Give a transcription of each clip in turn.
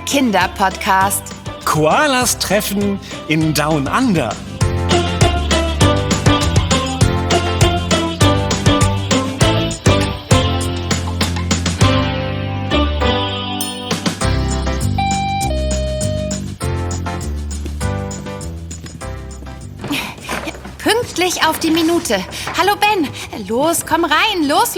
Kinderpodcast. Koalas treffen in Down Under. Pünktlich auf die Minute. Hallo Ben, los, komm rein, los!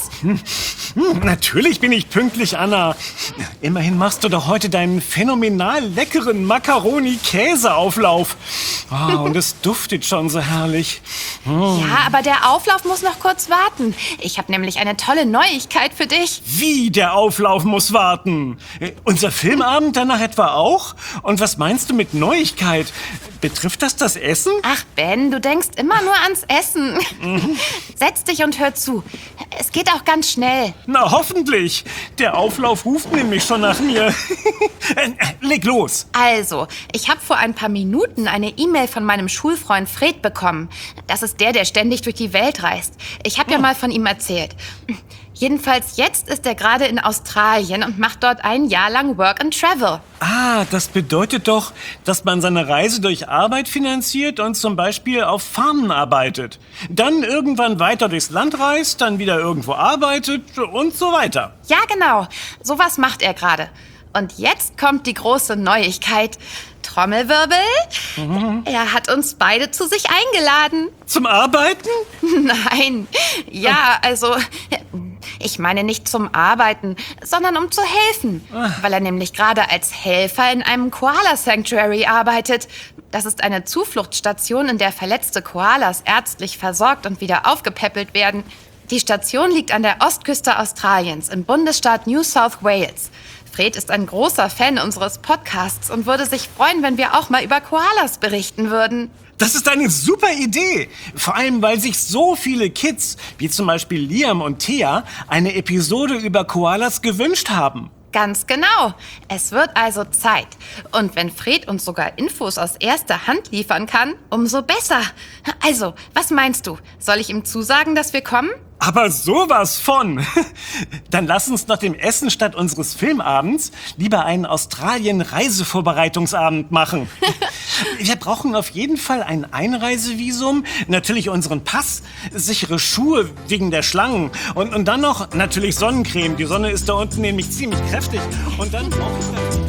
Natürlich bin ich pünktlich, Anna. Immerhin machst du doch heute deinen phänomenal leckeren Macaroni-Käseauflauf. Oh, und es duftet schon so herrlich. Ja, aber der Auflauf muss noch kurz warten. Ich habe nämlich eine tolle Neuigkeit für dich. Wie, der Auflauf muss warten? Unser Filmabend danach etwa auch? Und was meinst du mit Neuigkeit? Betrifft das Essen? Ach Ben, du denkst immer nur ans Essen. Setz dich und hör zu. Es geht auch ganz schnell. Na, hoffentlich. Der Auflauf ruft nämlich schon nach mir. Leg los. Also, ich habe vor ein paar Minuten eine E-Mail von meinem Schulfreund Fred bekommen. Das ist der ständig durch die Welt reist. Ich habe ja mal von ihm erzählt. Jedenfalls jetzt ist er gerade in Australien und macht dort ein Jahr lang Work and Travel. Ah, das bedeutet doch, dass man seine Reise durch Arbeit finanziert und zum Beispiel auf Farmen arbeitet. Dann irgendwann weiter durchs Land reist, dann wieder irgendwo arbeitet und so weiter. Ja, genau. Sowas macht er gerade. Und jetzt kommt die große Neuigkeit. Trommelwirbel. Er hat uns beide zu sich eingeladen. Zum Arbeiten? Nein. Ja, also, ich meine nicht zum Arbeiten, sondern um zu helfen. Weil er nämlich gerade als Helfer in einem Koala-Sanctuary arbeitet. Das ist eine Zufluchtsstation, in der verletzte Koalas ärztlich versorgt und wieder aufgepäppelt werden. Die Station liegt an der Ostküste Australiens im Bundesstaat New South Wales. Fred ist ein großer Fan unseres Podcasts und würde sich freuen, wenn wir auch mal über Koalas berichten würden. Das ist eine super Idee. Vor allem, weil sich so viele Kids, wie zum Beispiel Liam und Thea, eine Episode über Koalas gewünscht haben. Ganz genau. Es wird also Zeit. Und wenn Fred uns sogar Infos aus erster Hand liefern kann, umso besser. Also, was meinst du? Soll ich ihm zusagen, dass wir kommen? Aber sowas von! Dann lass uns nach dem Essen statt unseres Filmabends lieber einen Australien-Reisevorbereitungsabend machen. Wir brauchen auf jeden Fall ein Einreisevisum, natürlich unseren Pass, sichere Schuhe wegen der Schlangen und dann noch natürlich Sonnencreme. Die Sonne ist da unten nämlich ziemlich kräftig. Und dann brauche ich natürlich...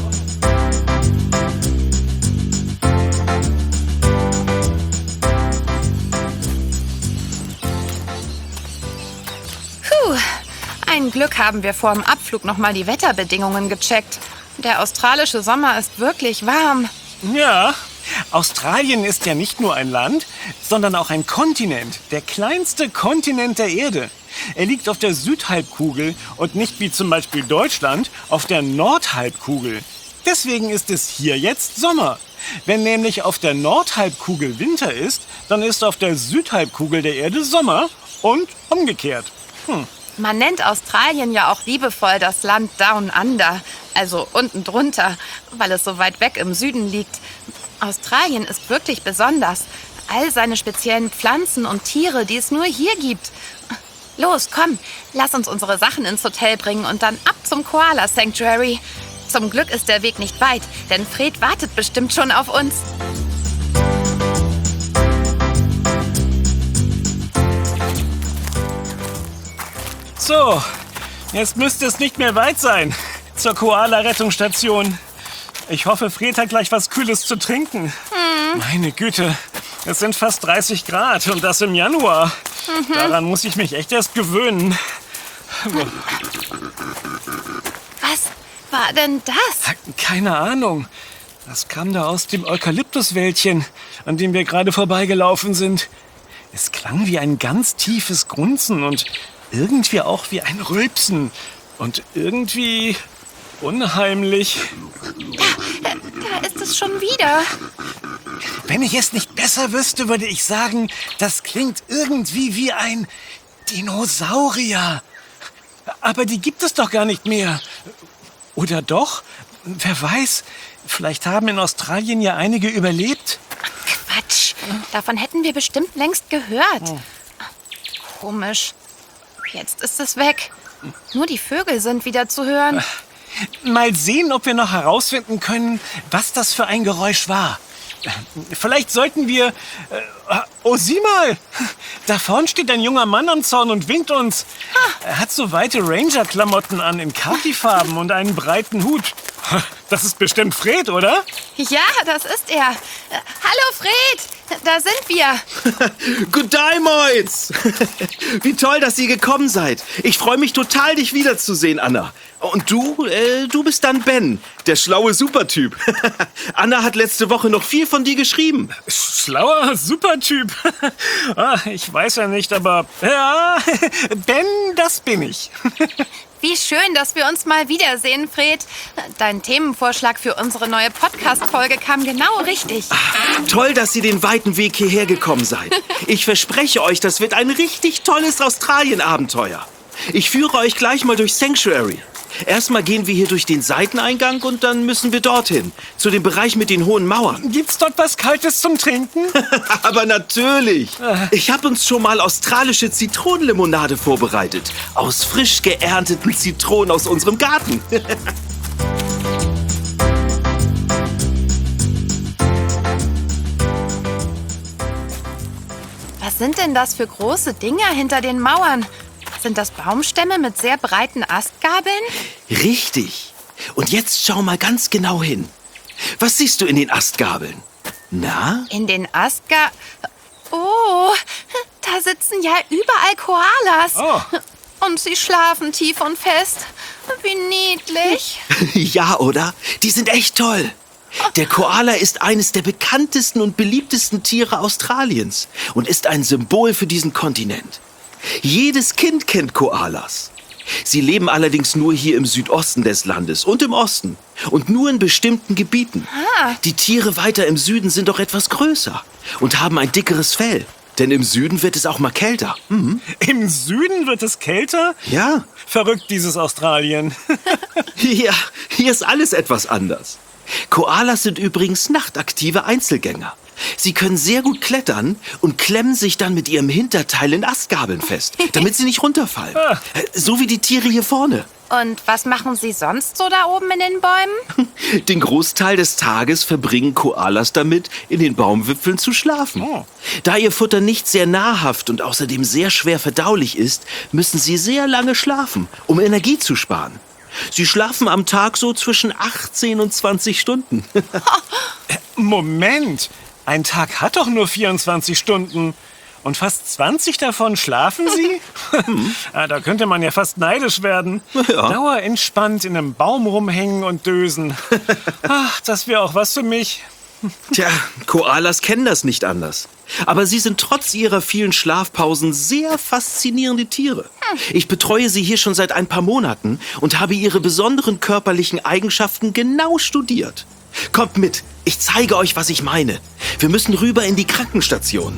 Ein Glück haben wir vor dem Abflug noch mal die Wetterbedingungen gecheckt. Der australische Sommer ist wirklich warm. Ja, Australien ist ja nicht nur ein Land, sondern auch ein Kontinent. Der kleinste Kontinent der Erde. Er liegt auf der Südhalbkugel und nicht wie zum Beispiel Deutschland auf der Nordhalbkugel. Deswegen ist es hier jetzt Sommer. Wenn nämlich auf der Nordhalbkugel Winter ist, dann ist auf der Südhalbkugel der Erde Sommer und umgekehrt. Man nennt Australien ja auch liebevoll das Land Down Under, also unten drunter, weil es so weit weg im Süden liegt. Australien ist wirklich besonders. All seine speziellen Pflanzen und Tiere, die es nur hier gibt. Los, komm, lass uns unsere Sachen ins Hotel bringen und dann ab zum Koala Sanctuary. Zum Glück ist der Weg nicht weit, denn Fred wartet bestimmt schon auf uns. So, jetzt müsste es nicht mehr weit sein zur Koala-Rettungsstation. Ich hoffe, Fred hat gleich was Kühles zu trinken. Meine Güte, es sind fast 30 Grad und das im Januar. Daran muss ich mich echt erst gewöhnen. Was war denn das? Keine Ahnung. Das kam da aus dem Eukalyptuswäldchen, an dem wir gerade vorbeigelaufen sind. Es klang wie ein ganz tiefes Grunzen und irgendwie auch wie ein Rülpsen. Und irgendwie unheimlich. Da ist es schon wieder. Wenn ich es nicht besser wüsste, würde ich sagen, das klingt irgendwie wie ein Dinosaurier. Aber die gibt es doch gar nicht mehr. Oder doch? Wer weiß, vielleicht haben in Australien ja einige überlebt. Quatsch, davon hätten wir bestimmt längst gehört. Komisch. Jetzt ist es weg. Nur die Vögel sind wieder zu hören. Mal sehen, ob wir noch herausfinden können, was das für ein Geräusch war. Vielleicht sollten wir... oh, sieh mal! Da vorn steht ein junger Mann am Zaun und winkt uns. Er hat so weite Ranger-Klamotten an in Khaki-Farben und einen breiten Hut. Das ist bestimmt Fred, oder? Ja, das ist er. Hallo Fred, da sind wir. Good day, Moitz! Wie toll, dass ihr gekommen seid. Ich freue mich total, dich wiederzusehen, Anna. Und du bist dann Ben, der schlaue Supertyp. Anna hat letzte Woche noch viel von dir geschrieben. Schlauer Supertyp. Ich weiß ja nicht, aber... Ja, Ben, das bin ich. Wie schön, dass wir uns mal wiedersehen, Fred. Dein Themenvorschlag für unsere neue Podcast-Folge kam genau richtig. Toll, dass ihr den weiten Weg hierher gekommen seid. Ich verspreche euch, das wird ein richtig tolles Australien-Abenteuer. Ich führe euch gleich mal durch Sanctuary. Erstmal gehen wir hier durch den Seiteneingang und dann müssen wir dorthin, zu dem Bereich mit den hohen Mauern. Gibt's dort was Kaltes zum Trinken? Aber natürlich. Ich habe uns schon mal australische Zitronenlimonade vorbereitet. Aus frisch geernteten Zitronen aus unserem Garten. Was sind denn das für große Dinger hinter den Mauern? Sind das Baumstämme mit sehr breiten Astgabeln? Richtig. Und jetzt schau mal ganz genau hin. Was siehst du in den Astgabeln? Na? In den Oh, da sitzen ja überall Koalas. Oh. Und sie schlafen tief und fest. Wie niedlich. Ja, oder? Die sind echt toll. Der Koala ist eines der bekanntesten und beliebtesten Tiere Australiens und ist ein Symbol für diesen Kontinent. Jedes Kind kennt Koalas. Sie leben allerdings nur hier im Südosten des Landes und im Osten und nur in bestimmten Gebieten. Die Tiere weiter im Süden sind doch etwas größer und haben ein dickeres Fell. Denn im Süden wird es auch mal kälter. Mhm. Im Süden wird es kälter? Ja. Verrückt, dieses Australien. Ja, hier ist alles etwas anders. Koalas sind übrigens nachtaktive Einzelgänger. Sie können sehr gut klettern und klemmen sich dann mit ihrem Hinterteil in Astgabeln fest, damit sie nicht runterfallen. So wie die Tiere hier vorne. Und was machen sie sonst so da oben in den Bäumen? Den Großteil des Tages verbringen Koalas damit, in den Baumwipfeln zu schlafen. Oh. Da ihr Futter nicht sehr nahrhaft und außerdem sehr schwer verdaulich ist, müssen sie sehr lange schlafen, um Energie zu sparen. Sie schlafen am Tag so zwischen 18 und 20 Stunden. Moment, ein Tag hat doch nur 24 Stunden. Und fast 20 davon schlafen Sie? Da könnte man ja fast neidisch werden. Ja. Dauerentspannt in einem Baum rumhängen und dösen. Ach, das wäre auch was für mich. Tja, Koalas kennen das nicht anders. Aber sie sind trotz ihrer vielen Schlafpausen sehr faszinierende Tiere. Ich betreue sie hier schon seit ein paar Monaten und habe ihre besonderen körperlichen Eigenschaften genau studiert. Kommt mit, ich zeige euch, was ich meine. Wir müssen rüber in die Krankenstation.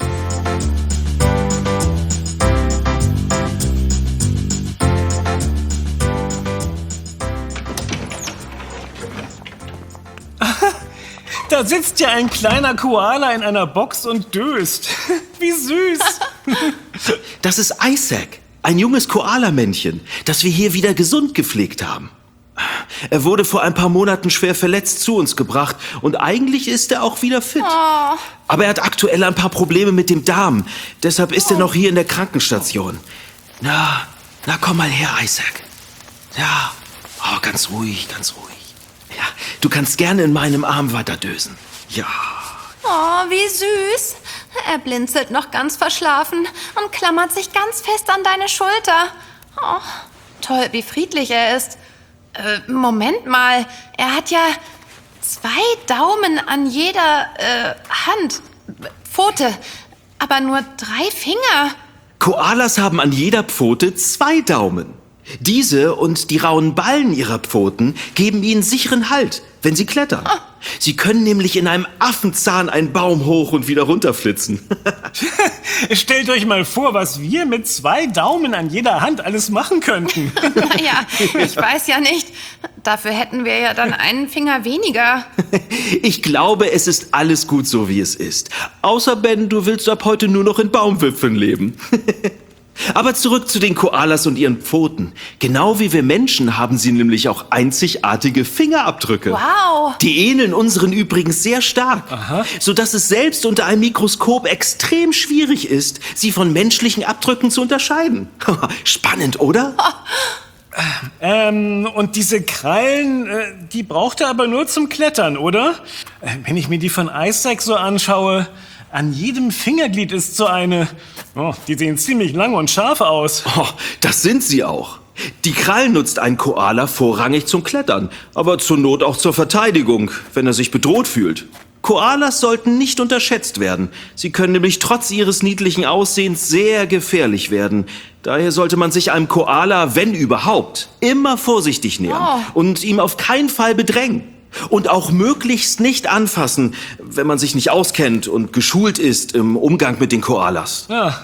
Da sitzt ja ein kleiner Koala in einer Box und döst. Wie süß. Das ist Isaac, ein junges Koalamännchen, das wir hier wieder gesund gepflegt haben. Er wurde vor ein paar Monaten schwer verletzt zu uns gebracht und eigentlich ist er auch wieder fit. Oh. Aber er hat aktuell ein paar Probleme mit dem Darm. Deshalb ist er noch hier in der Krankenstation. Na, komm mal her, Isaac. Ja, ganz ruhig, ganz ruhig. Ja, du kannst gerne in meinem Arm weiter dösen. Ja. Oh, wie süß. Er blinzelt noch ganz verschlafen und klammert sich ganz fest an deine Schulter. Oh, toll, wie friedlich er ist. Moment mal, er hat ja 2 Daumen an jeder Hand, Pfote, aber nur 3 Finger. Koalas haben an jeder Pfote 2 Daumen. Diese und die rauen Ballen ihrer Pfoten geben ihnen sicheren Halt, wenn sie klettern. Sie können nämlich in einem Affenzahn einen Baum hoch und wieder runterflitzen. Stellt euch mal vor, was wir mit 2 Daumen an jeder Hand alles machen könnten. Naja, ich weiß ja nicht. Dafür hätten wir ja dann einen Finger weniger. Ich glaube, es ist alles gut so, wie es ist. Außer, Ben, du willst ab heute nur noch in Baumwipfeln leben. Aber zurück zu den Koalas und ihren Pfoten. Genau wie wir Menschen haben sie nämlich auch einzigartige Fingerabdrücke. Wow. Die ähneln unseren übrigens sehr stark, sodass es selbst unter einem Mikroskop extrem schwierig ist, sie von menschlichen Abdrücken zu unterscheiden. Spannend, oder? Und diese Krallen, die braucht er aber nur zum Klettern, oder? Wenn ich mir die von Isaac so anschaue, an jedem Fingerglied ist so eine... Oh, die sehen ziemlich lang und scharf aus. Oh, das sind sie auch. Die Krallen nutzt ein Koala vorrangig zum Klettern, aber zur Not auch zur Verteidigung, wenn er sich bedroht fühlt. Koalas sollten nicht unterschätzt werden. Sie können nämlich trotz ihres niedlichen Aussehens sehr gefährlich werden. Daher sollte man sich einem Koala, wenn überhaupt, immer vorsichtig nähern und ihm auf keinen Fall bedrängen. Und auch möglichst nicht anfassen, wenn man sich nicht auskennt und geschult ist im Umgang mit den Koalas. Ja.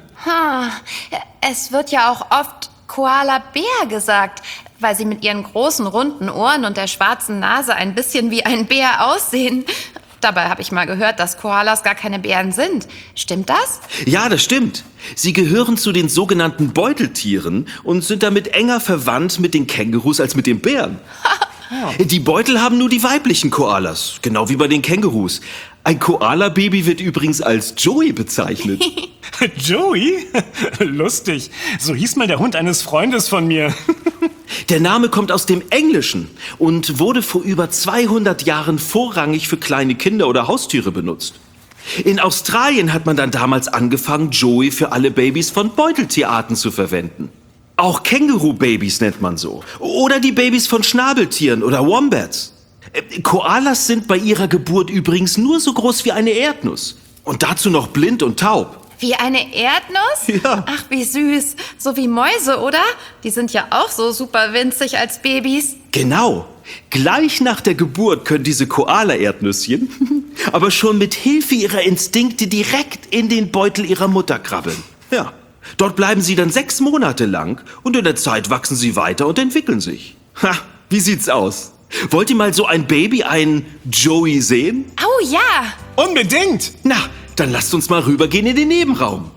Es wird ja auch oft Koala-Bär gesagt, weil sie mit ihren großen, runden Ohren und der schwarzen Nase ein bisschen wie ein Bär aussehen. Dabei habe ich mal gehört, dass Koalas gar keine Bären sind. Stimmt das? Ja, das stimmt. Sie gehören zu den sogenannten Beuteltieren und sind damit enger verwandt mit den Kängurus als mit den Bären. Die Beutel haben nur die weiblichen Koalas, genau wie bei den Kängurus. Ein Koala-Baby wird übrigens als Joey bezeichnet. Joey? Lustig. So hieß mal der Hund eines Freundes von mir. Der Name kommt aus dem Englischen und wurde vor über 200 Jahren vorrangig für kleine Kinder oder Haustiere benutzt. In Australien hat man dann damals angefangen, Joey für alle Babys von Beuteltierarten zu verwenden. Auch Känguru-Babys nennt man so. Oder die Babys von Schnabeltieren oder Wombats. Koalas sind bei ihrer Geburt übrigens nur so groß wie eine Erdnuss. Und dazu noch blind und taub. Wie eine Erdnuss? Ja. Ach, wie süß. So wie Mäuse, oder? Die sind ja auch so super winzig als Babys. Genau. Gleich nach der Geburt können diese Koala-Erdnüsschen aber schon mit Hilfe ihrer Instinkte direkt in den Beutel ihrer Mutter krabbeln. Ja. Dort bleiben sie dann 6 Monate lang und in der Zeit wachsen sie weiter und entwickeln sich. Ha, wie sieht's aus? Wollt ihr mal so ein Baby, ein Joey, sehen? Oh ja. Unbedingt! Na, dann lasst uns mal rübergehen in den Nebenraum.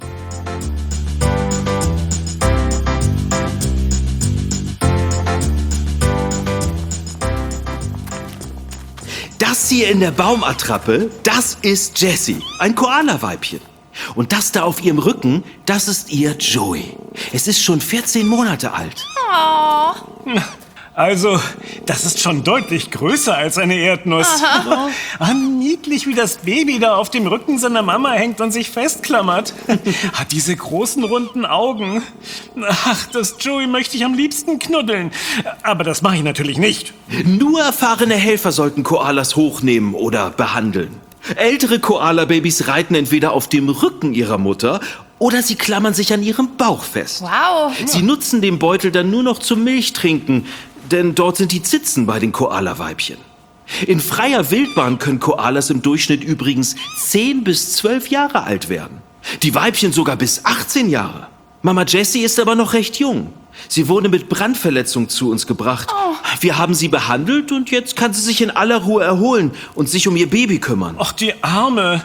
Das hier in der Baumattrappe, das ist Jessie, ein Koala-Weibchen. Und das da auf ihrem Rücken, das ist ihr Joey. Es ist schon 14 Monate alt. Oh. Also, das ist schon deutlich größer als eine Erdnuss. Ah, niedlich, wie das Baby da auf dem Rücken seiner Mama hängt und sich festklammert. Hat diese großen, runden Augen. Ach, das Joey möchte ich am liebsten knuddeln. Aber das mache ich natürlich nicht. Nur erfahrene Helfer sollten Koalas hochnehmen oder behandeln. Ältere Koala-Babys reiten entweder auf dem Rücken ihrer Mutter oder sie klammern sich an ihrem Bauch fest. Wow. Sie nutzen den Beutel dann nur noch zum Milchtrinken, denn dort sind die Zitzen bei den Koala-Weibchen. In freier Wildbahn können Koalas im Durchschnitt übrigens 10 bis 12 Jahre alt werden. Die Weibchen sogar bis 18 Jahre. Mama Jessie ist aber noch recht jung. Sie wurde mit Brandverletzung zu uns gebracht. Wir haben sie behandelt und jetzt kann sie sich in aller Ruhe erholen und sich um ihr Baby kümmern. Ach, die Arme.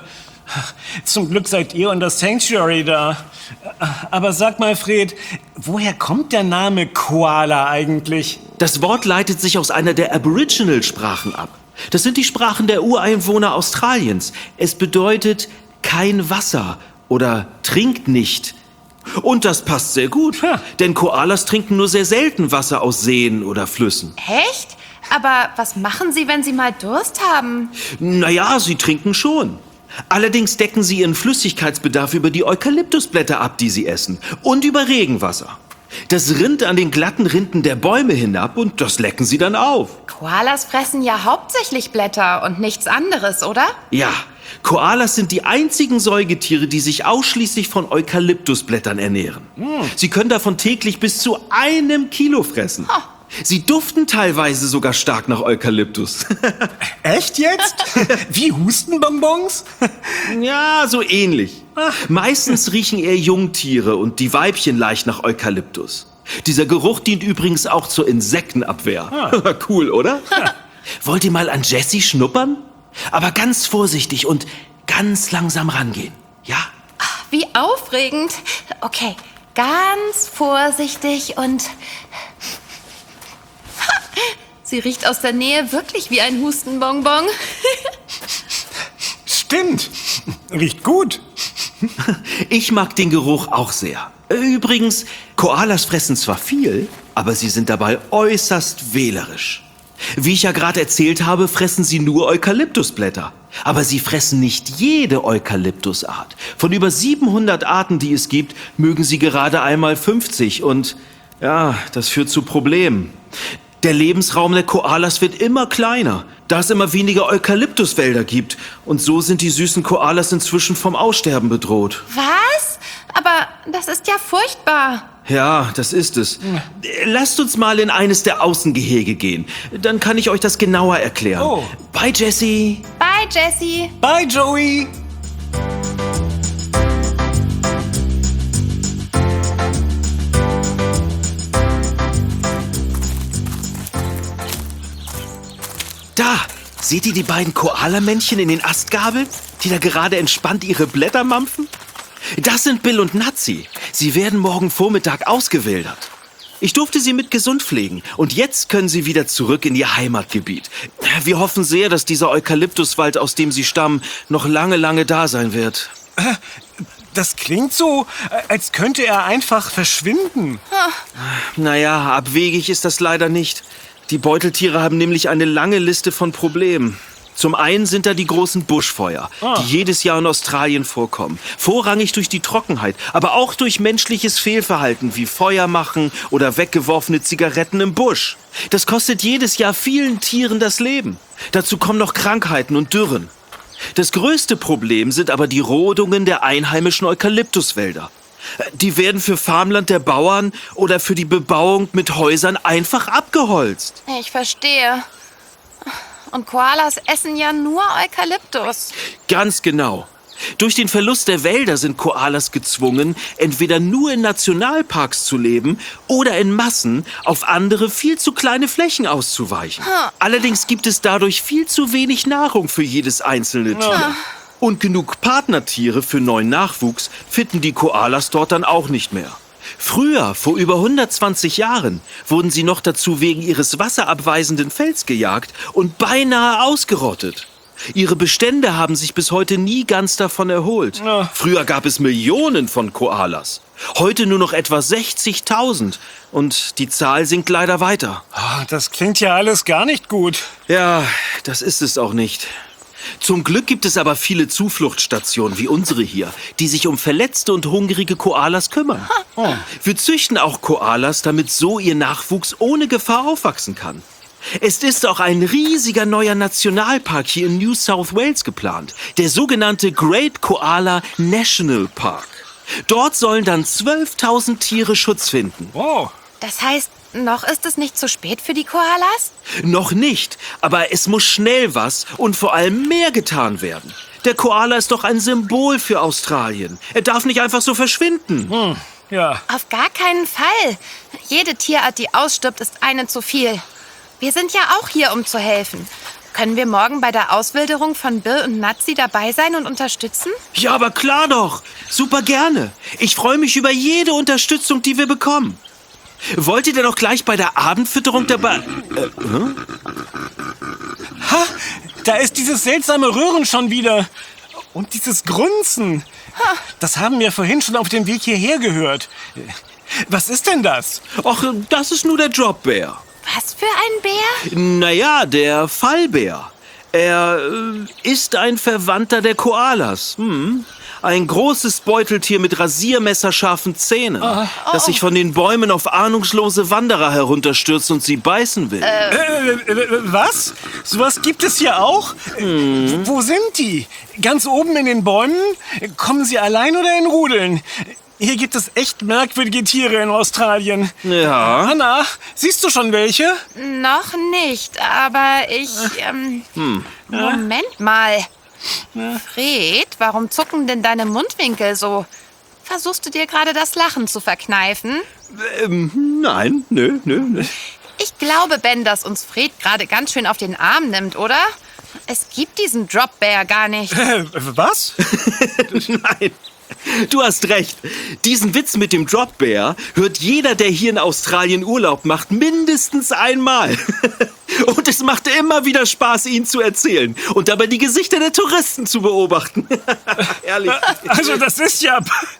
Zum Glück seid ihr und das Sanctuary da. Aber sag mal, Fred, woher kommt der Name Koala eigentlich? Das Wort leitet sich aus einer der Aboriginal-Sprachen ab. Das sind die Sprachen der Ureinwohner Australiens. Es bedeutet kein Wasser oder trinkt nicht. Und das passt sehr gut, denn Koalas trinken nur sehr selten Wasser aus Seen oder Flüssen. Echt? Aber was machen sie, wenn sie mal Durst haben? Naja, sie trinken schon. Allerdings decken sie ihren Flüssigkeitsbedarf über die Eukalyptusblätter ab, die sie essen, und über Regenwasser. Das rinnt an den glatten Rinden der Bäume hinab und das lecken sie dann auf. Koalas fressen ja hauptsächlich Blätter und nichts anderes, oder? Ja, Koalas sind die einzigen Säugetiere, die sich ausschließlich von Eukalyptusblättern ernähren. Sie können davon täglich bis zu 1 Kilo fressen. Sie duften teilweise sogar stark nach Eukalyptus. Echt jetzt? Wie Hustenbonbons? Ja, so ähnlich. Meistens riechen eher Jungtiere und die Weibchen leicht nach Eukalyptus. Dieser Geruch dient übrigens auch zur Insektenabwehr. Cool, oder? Wollt ihr mal an Jessie schnuppern? Aber ganz vorsichtig und ganz langsam rangehen. Ja? Wie aufregend. Okay, ganz vorsichtig und... Sie riecht aus der Nähe wirklich wie ein Hustenbonbon. Stimmt. Riecht gut. Ich mag den Geruch auch sehr. Übrigens, Koalas fressen zwar viel, aber sie sind dabei äußerst wählerisch. Wie ich ja gerade erzählt habe, fressen sie nur Eukalyptusblätter. Aber sie fressen nicht jede Eukalyptusart. Von über 700 Arten, die es gibt, mögen sie gerade einmal 50. Und ja, das führt zu Problemen. Der Lebensraum der Koalas wird immer kleiner, da es immer weniger Eukalyptuswälder gibt. Und so sind die süßen Koalas inzwischen vom Aussterben bedroht. Was? Aber das ist ja furchtbar. Ja, das ist es. Lasst uns mal in eines der Außengehege gehen. Dann kann ich euch das genauer erklären. Oh. Bye, Jessie. Bye, Jessie. Bye, Joey. Da, seht ihr die beiden Koalamännchen in den Astgabeln, die da gerade entspannt ihre Blätter mampfen? Das sind Bill und Nazi. Sie werden morgen Vormittag ausgewildert. Ich durfte sie mit gesund pflegen und jetzt können sie wieder zurück in ihr Heimatgebiet. Wir hoffen sehr, dass dieser Eukalyptuswald, aus dem sie stammen, noch lange, lange da sein wird. Das klingt so, als könnte er einfach verschwinden. Naja, abwegig ist das leider nicht. Die Beuteltiere haben nämlich eine lange Liste von Problemen. Zum einen sind da die großen Buschfeuer, die jedes Jahr in Australien vorkommen. Vorrangig durch die Trockenheit, aber auch durch menschliches Fehlverhalten wie Feuer machen oder weggeworfene Zigaretten im Busch. Das kostet jedes Jahr vielen Tieren das Leben. Dazu kommen noch Krankheiten und Dürren. Das größte Problem sind aber die Rodungen der einheimischen Eukalyptuswälder. Die werden für Farmland der Bauern oder für die Bebauung mit Häusern einfach abgeholzt. Ich verstehe. Und Koalas essen ja nur Eukalyptus. Ganz genau. Durch den Verlust der Wälder sind Koalas gezwungen, entweder nur in Nationalparks zu leben oder in Massen auf andere, viel zu kleine Flächen auszuweichen. Allerdings gibt es dadurch viel zu wenig Nahrung für jedes einzelne Tier. Und genug Partnertiere für neuen Nachwuchs finden die Koalas dort dann auch nicht mehr. Früher, vor über 120 Jahren, wurden sie noch dazu wegen ihres wasserabweisenden Fells gejagt und beinahe ausgerottet. Ihre Bestände haben sich bis heute nie ganz davon erholt. Früher gab es Millionen von Koalas. Heute nur noch etwa 60.000. Und die Zahl sinkt leider weiter. Das klingt ja alles gar nicht gut. Ja, das ist es auch nicht. Zum Glück gibt es aber viele Zufluchtsstationen wie unsere hier, die sich um verletzte und hungrige Koalas kümmern. Wir züchten auch Koalas, damit so ihr Nachwuchs ohne Gefahr aufwachsen kann. Es ist auch ein riesiger neuer Nationalpark hier in New South Wales geplant, der sogenannte Great Koala National Park. Dort sollen dann 12.000 Tiere Schutz finden. Wow. Das heißt, noch ist es nicht zu spät für die Koalas? Noch nicht, aber es muss schnell was und vor allem mehr getan werden. Der Koala ist doch ein Symbol für Australien. Er darf nicht einfach so verschwinden. Ja. Auf gar keinen Fall. Jede Tierart, die ausstirbt, ist eine zu viel. Wir sind ja auch hier, um zu helfen. Können wir morgen bei der Auswilderung von Bill und Nazi dabei sein und unterstützen? Ja, aber klar doch. Super gerne. Ich freue mich über jede Unterstützung, die wir bekommen. Wollt ihr denn auch gleich bei der Abendfütterung dabei... Ha, da ist dieses seltsame Röhren schon wieder. Und dieses Grunzen. Das haben wir vorhin schon auf dem Weg hierher gehört. Was ist denn das? Ach, das ist nur der Dropbär. Was für ein Bär? Naja, der Fallbär. Er ist ein Verwandter der Koalas. Ein großes Beuteltier mit rasiermesserscharfen Zähnen, das sich von den Bäumen auf ahnungslose Wanderer herunterstürzt und sie beißen will. Was? Sowas gibt es hier auch? Wo sind die? Ganz oben in den Bäumen? Kommen sie allein oder in Rudeln? Hier gibt es echt merkwürdige Tiere in Australien. Ja. Anna, siehst du schon welche? Noch nicht, aber ich... Moment mal. Fred, warum zucken denn deine Mundwinkel so? Versuchst du dir gerade das Lachen zu verkneifen? Nein, nö. Ich glaube, Ben, dass uns Fred gerade ganz schön auf den Arm nimmt, oder? Es gibt diesen Dropbär gar nicht. Was? Nein. Du hast recht. Diesen Witz mit dem Drop-Bär hört jeder, der hier in Australien Urlaub macht, mindestens einmal. Und es macht immer wieder Spaß, ihn zu erzählen und dabei die Gesichter der Touristen zu beobachten. Ehrlich. Also das ist ja...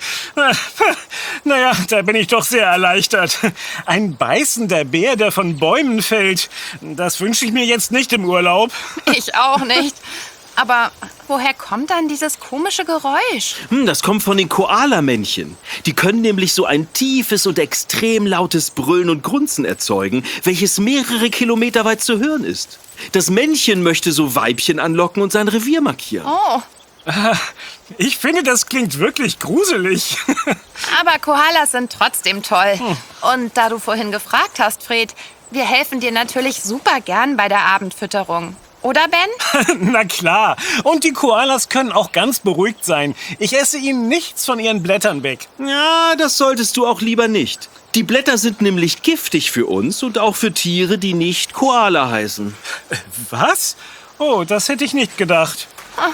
Naja, da bin ich doch sehr erleichtert. Ein beißender Bär, der von Bäumen fällt, das wünsche ich mir jetzt nicht im Urlaub. Ich auch nicht. Aber woher kommt dann dieses komische Geräusch? Das kommt von den Koalamännchen. Die können nämlich so ein tiefes und extrem lautes Brüllen und Grunzen erzeugen, welches mehrere Kilometer weit zu hören ist. Das Männchen möchte so Weibchen anlocken und sein Revier markieren. Oh, Ich finde, das klingt wirklich gruselig. aber Koalas sind trotzdem toll. Und da du vorhin gefragt hast, Fred, wir helfen dir natürlich super gern bei der Abendfütterung. Oder, Ben? Na klar. Und die Koalas können auch ganz beruhigt sein. Ich esse ihnen nichts von ihren Blättern weg. Ja, das solltest du auch lieber nicht. Die Blätter sind nämlich giftig für uns und auch für Tiere, die nicht Koala heißen. Was? Oh, das hätte ich nicht gedacht.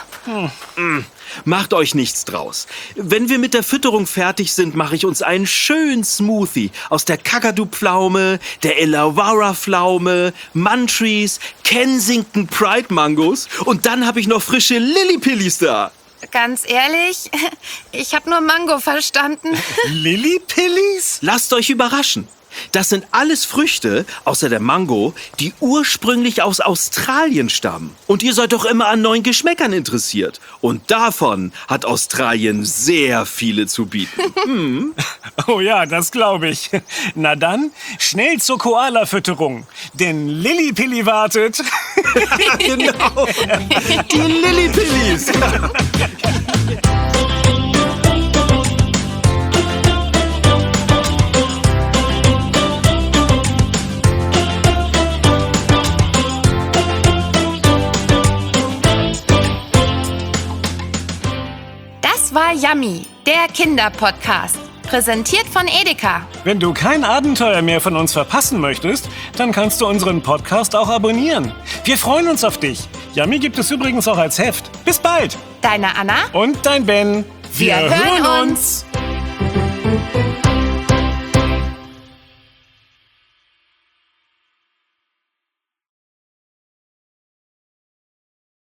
Macht euch nichts draus. Wenn wir mit der Fütterung fertig sind, mache ich uns einen schönen Smoothie aus der Kakadu-Pflaume, der Illawarra-Pflaume, Muntrees, Kensington Pride Mangos und dann habe ich noch frische Lillipillis da. Ganz ehrlich, ich habe nur Mango verstanden. Lillipillis? Lasst euch überraschen. Das sind alles Früchte, außer der Mango, die ursprünglich aus Australien stammen. Und ihr seid doch immer an neuen Geschmäckern interessiert. Und davon hat Australien sehr viele zu bieten. Oh ja, das glaube ich. Na dann, schnell zur Koala-Fütterung. Denn Lillipilli wartet. Genau, die Lillipillis. Das war Yummy, der Kinderpodcast. Präsentiert von Edeka. Wenn du kein Abenteuer mehr von uns verpassen möchtest, dann kannst du unseren Podcast auch abonnieren. Wir freuen uns auf dich. Yummy gibt es übrigens auch als Heft. Bis bald. Deine Anna. Und dein Ben. Wir hören uns.